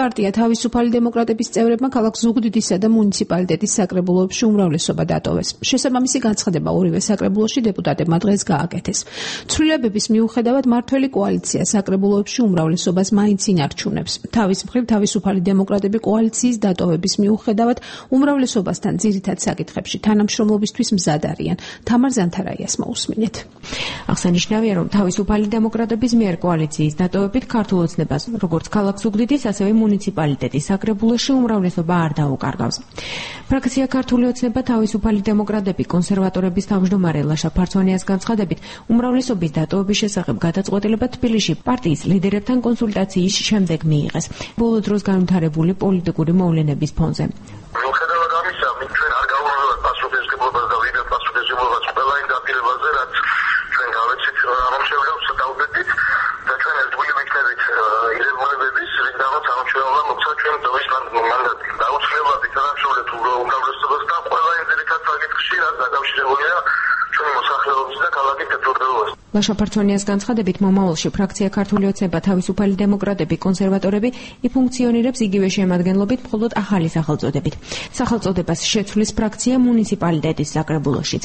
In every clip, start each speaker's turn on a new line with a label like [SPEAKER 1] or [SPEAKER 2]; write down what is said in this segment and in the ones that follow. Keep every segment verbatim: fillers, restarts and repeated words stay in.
[SPEAKER 1] პარტია თავისუფალი დემოკრატების წევრებმა ქალაქ ზუგდიდისა და მუნიციპალიტეტის საკრებულოებში უმრავლესობა დატოვეს. შესაბამისი განცხადება ორივე საკრებულოში დეპუტატებმა დღეს გააკეთეს. ცვლილებების მიუხედავად მართველი კოალიცია საკრებულოებში უმრავლესობას მაინც ინარჩუნებს. თავის მხრივ თავისუფალი დემოკრატები კოალიციის დატოვების მიუხედავად უმრავლესობასთან ძირითად საკითხებში თანამშრომლობისთვის მზად არიან. თამარ ზანთარაიას მოусმინეთ.
[SPEAKER 2] აღსანიშნავია, რომ თავისუფალი დემოკრატების მიერ კოალიციის დატოვებით ქართულ ოცნებას, როგორც ქალაქ ზუგდიდის, ასევე მუნიციპალიტეტის საკრებულოში უმრავლესობა არ დაუკარგავს. ფრაქცია ქართული ოცნება თავისუფალი დემოკრატები კონსერვატორების თავმჯდომარე ლაშა ფარცვანიას განცხადებით, უმრავლესობის დატოვების შესახებ გადაწყვეტილება თბილისში პარტიის ლიდერებთან კონსულტაციის შემდეგ მიიღეს. ბოლო დროს განვითარებული პოლიტიკური მოვლენების ფონზე.
[SPEAKER 3] მიუხედავად ამისა, ჩვენ არ გავუძლებთ პასუხისმგებლობას და ვიდრე პასუხისმგებლობას ყველა იმ დაპირებაზე, რაც ჩვენ გავეცით ამომრჩევლებს დავდებით და ჩვენ ერთგული ვიქნებით ირეგულირების რიგდანაც ამომრჩევლობა მოხდა ჩვენ დროის მანდატი. დაუცლებლად თანამშრომლობთ უმრავლესობასთან ყველა იმ ძირითად საკითხში, რაც დაკავშირებულია ჩვენი მოსახლეობის და ქალაქის კეთილდღეობას.
[SPEAKER 2] ლაშა ფარცვანიას განცხადებით, მომავალში ფრაქცია ქართული ოცნება თავისუფალი დემოკრატები კონსერვატორები იფუნქციონირებს იგივე შემადგენლობით, მხოლოდ ახალი სახელწოდებით. სახელწოდებას შეცვლის ფრაქცია მუნიციპალიტეტის საკრებულოშიც.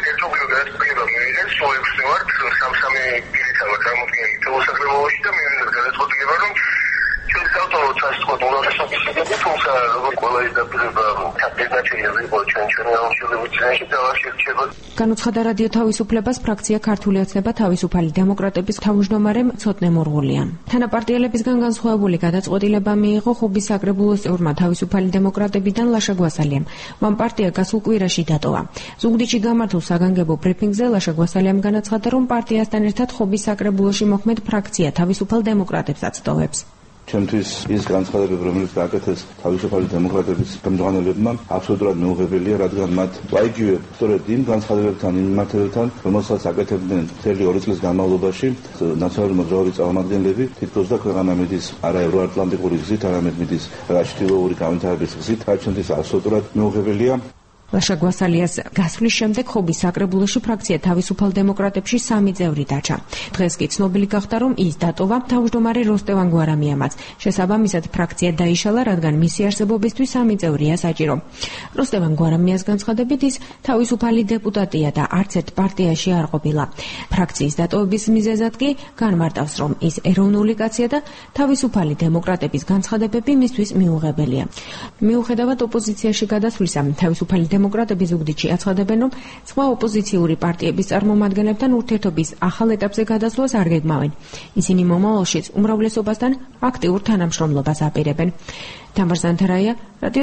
[SPEAKER 2] განუცხადა რადიო თავისუფლებას ფრაქცია ქართული ოცნება თავისუფალი დემოკრატების თავმჯდომარემ ცოტნე მორღულიამ. თანაპარტიელებისგან განსხვავებული გადაწყვეტილება მიიღო ხობის საკრებულოს წევრმა თავისუფალი დემოკრატებიდან ლაშა გვასალიამ. მან პარტია გასულ კვირაში დატოვა. ზუგდიდში გამართულ საგანგებო ბრიფინგზე ლაშა გვასალიამ განაცხადა, რომ პარტიასთან ერთად ხობის საკრებულოში მოქმედ ფრაქცია თავისუფალ დემოკრატებსაც ტოვებს.
[SPEAKER 4] ჩემთვის ის განცხადებები, რომელიც გააკეთეს თავისუფალი დემოკრატების ხელმძღვანელებმა, აბსოლუტურად მიუღებელია, რადგან მათ ვაიგივებ სწორედ იმ განცხადებებთან, იმ მართლებებთან, რომელსაც აკეთებდნენ მთელი ორი წლის განმავლობაში ნაციონალური მოძრაობის წარმომადგენლები, თითქოს და ქვეყანა მიდის არა ევროატლანტიკური გზით, არამედ მიდის ჩრდილოური განვითარების გზით. ჩემთვის აბსოლუტურად მიუღებელია.
[SPEAKER 2] ლაშა გვასალიას გასვლის შემდეგ ხობის საკრებულოში ფრაქცია თავისუფალ დემოკრატებში სამი წევრი დაჩა. დღეს კი ცნობილი გახდა, რომ ის დატოვა თავმჯდომარე როსტევან გვარამიამაც. შესაბამისად, ფრაქცია დაიშალა, რადგან მისი არსებობისთვის სამი წევრია საჭირო. როსტევან გვარამიას განცხადებით, ის თავისუფალი დეპუტატია და არც ერთ პარტიაში არ ყოფილა. ფრაქციის დატოვების მიზეზად კი განმარტავს, რომ ის ეროვნული კაცია და თავისუფალი დემოკრატების განცხადებები მისთვის მიუღებელია. მიუხედავად ოპოზიციაში გადასვლისა, თავისუფალი დემოკრატები ზუგდიდში აცხადებენ, რომ სხვა ოპოზიციური პარტიების წარმომადგენლებთან ურთიერთობის ახალ ეტაპზე გადასვლას არ გეგმავენ. ისინი მომავალშიც უმრავლესობასთან აქტიურ თანამშრომლობას აპირებენ. თამარ ზანთარაია,